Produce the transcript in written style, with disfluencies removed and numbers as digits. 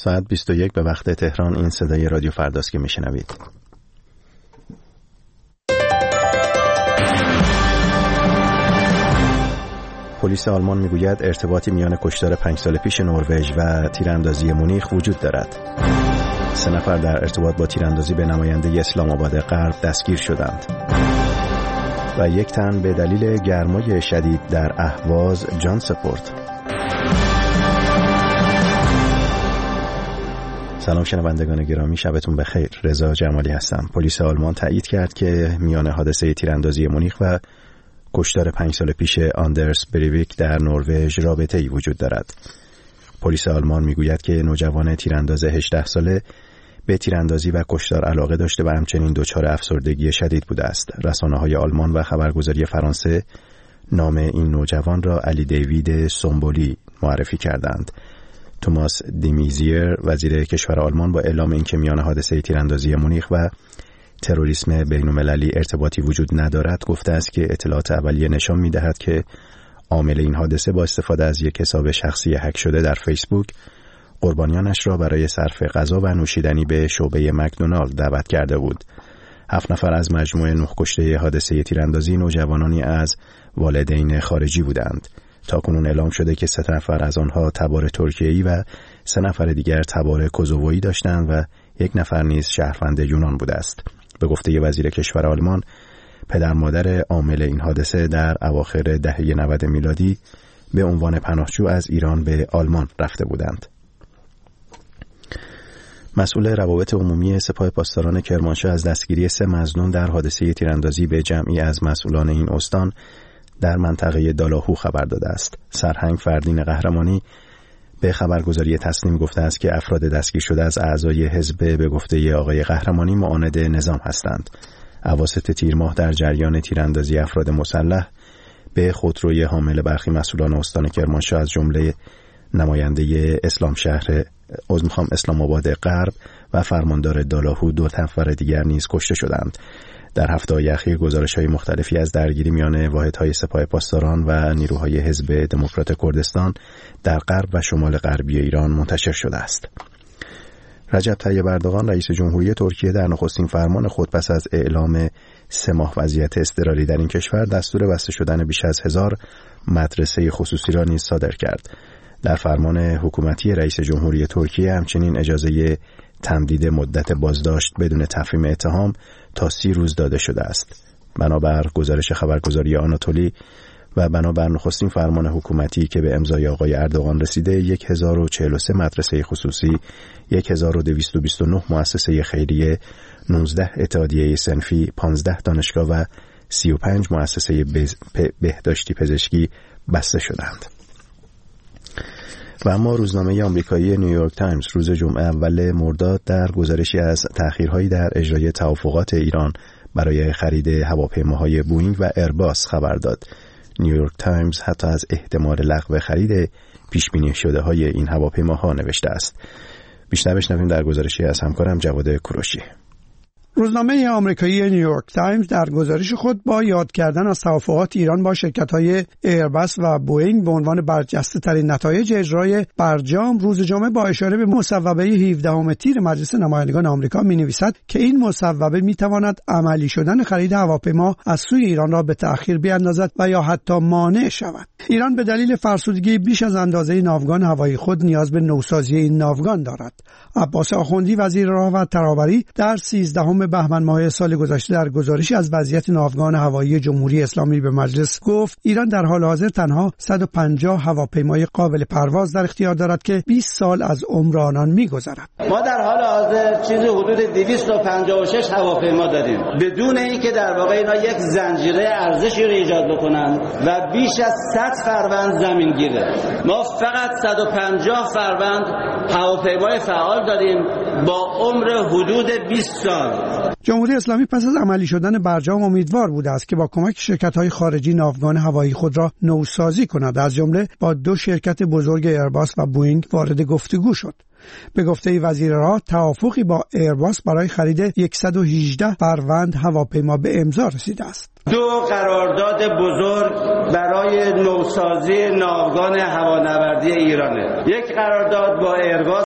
ساعت 21 به وقت تهران. این صدای رادیو فرداست که میشنوید. پلیس آلمان میگوید ارتباطی میان کشتار 5 سال پیش نروژ و تیراندازی مونیخ وجود دارد. 3 نفر در ارتباط با تیراندازی به نماینده اسلام آباد غرب دستگیر شدند و 1 تن به دلیل گرمای شدید در اهواز جان سپرد. سلام شنوندگان گرامی، شبتون بخیر. رضا جمالی هستم. پلیس آلمان تایید کرد که میان حادثه تیراندازی مونیخ و کشتار 5 سال پیش آندرس بریویک در نروژ رابطه‌ای وجود دارد. پلیس آلمان میگوید که نوجوان تیرانداز 18 ساله به تیراندازی و کشتار علاقه داشته و همچنین دچار افسردگی شدید بوده است. رسانه‌های آلمان و خبرگزاری فرانسه نام این نوجوان را علی دیوید سومبولی معرفی کردند. توماس دیمیزیر وزیر کشور آلمان با اعلام اینکه میان حادثه تیراندازی مونیخ و تروریسم بین‌المللی ارتباطی وجود ندارد گفته است که اطلاعات اولیه نشان می‌دهد که عامل این حادثه با استفاده از یک حساب شخصی هک شده در فیسبوک قربانیانش را برای صرف غذا و نوشیدنی به شعبه مکدونالد دعوت کرده بود. 7 نفر از مجموع 9 کشته حادثه تیراندازی نوجوانانی از والدین خارجی بودند. تاکنون اعلام شده که 3 نفر از آنها تبار ترکیه‌ای و 3 نفر دیگر تبار کوزوویی داشتند و 1 نفر نیز شهروند یونان بوده است. به گفته وزیر کشور آلمان، پدر مادر عامل این حادثه در اواخر دهه 90 میلادی به عنوان پناهجو از ایران به آلمان رفته بودند. مسئول روابط عمومی سپاه پاسداران کرمانشاه از دستگیری 3 مظنون در حادثه تیراندازی به جمعی از مسئولان این استان در منطقه دالاهو خبر داده است. سرهنگ فردین قهرمانی به خبرگزاری تسنیم گفته است که افراد دستگیر شده از اعضای حزب به گفته آقای قهرمانی معاند نظام هستند. اواسط تیر ماه در جریان تیراندازی افراد مسلح به خودروی حامل برخی مسئولان استان کرمانشاه از جمله نماینده اسلام آباد غرب و فرماندار دالاهو 2 نفر دیگر نیز کشته شدند. در هفته‌های اخیر گزارش‌های مختلفی از درگیری میان واحدهای سپاه پاسداران و نیروهای حزب دموکرات کردستان در غرب و شمال غربی ایران منتشر شده است. رجب طیب اردوغان رئیس جمهوری ترکیه در نخستین فرمان خود پس از اعلام 3 ماه وضعیت اضطراری در این کشور دستور بسته شدن بیش از 1000 مدرسه خصوصی را نیز صادر کرد. در فرمان حکومتی رئیس جمهوری ترکیه همچنین اجازه تمدید مدت بازداشت بدون تفهیم اتهام تا 30 روز داده شده است. بنابر گزارش خبرگزاری آناتولی و بنابر نخستین فرمان حکومتی که به امضای آقای اردوغان رسیده، 1043 مدرسه خصوصی، 1229 مؤسسه خیریه، 19 اتحادیه صنفی، 15 دانشگاه و 35 مؤسسه بهداشتی پزشکی بسته شدند. و اما روزنامه آمریکایی نیویورک تایمز روز جمعه اول مرداد در گزارشی از تأخیرهایی در اجرای توافقات ایران برای خرید هواپیماهای بوئینگ و ایرباس خبر داد. نیویورک تایمز حتی از احتمال لغو خرید پیش بینی شده های این هواپیماها نوشته است. بیشتر بشنویم در گزارشی از همکارم جواد کوروشی. روزنامه آمریکایی نیویورک تایمز در گزارش خود با یاد کردن از توافقات ایران با شرکت‌های ایرباس و بوئینگ به عنوان برجسته‌ترین نتایج اجرای برجام روز جمعه با اشاره به مصوبه 17 تیر مجلس نمایندگان آمریکا می‌نویسد که این مصوبه می‌تواند عملی شدن خرید هواپیما از سوی ایران را به تأخیر بیاندازد و یا حتی مانع شود. ایران به دلیل فرسودگی بیش از اندازه ناوگان هوایی خود نیاز به نوسازی این ناوگان دارد. عباس آخوندی وزیر راه و ترابری در 13 بهمن ماه سال گذشته در گزارشی از وضعیت ناوگان هوایی جمهوری اسلامی به مجلس گفت ایران در حال حاضر تنها 150 هواپیمای قابل پرواز در اختیار دارد که 20 سال از عمر آنان می‌گذرد. ما در حال حاضر چیزی حدود 256 هواپیما داریم بدون اینکه در واقع اینا یک زنجیره ارزشی رو ایجاد بکنن و بیش از 100 فروند زمین گیره. ما فقط 150 فروند هواپیمای فعال داریم با عمر حدود 20 سال. جمهوری اسلامی پس از عملی شدن برجام امیدوار بوده است که با کمک شرکت‌های خارجی ناوگان هوایی خود را نوسازی کند. از جمله با 2 شرکت بزرگ ایرباس و بوئینگ وارد گفتگو شد. به گفته وزیر راه توافقی با ایرباس برای خرید 118 فروند هواپیما به امضا رسیده است. 2 قرارداد بزرگ برای نوسازی ناوگان هوانوردی ایرانه. یک قرارداد با ایرباس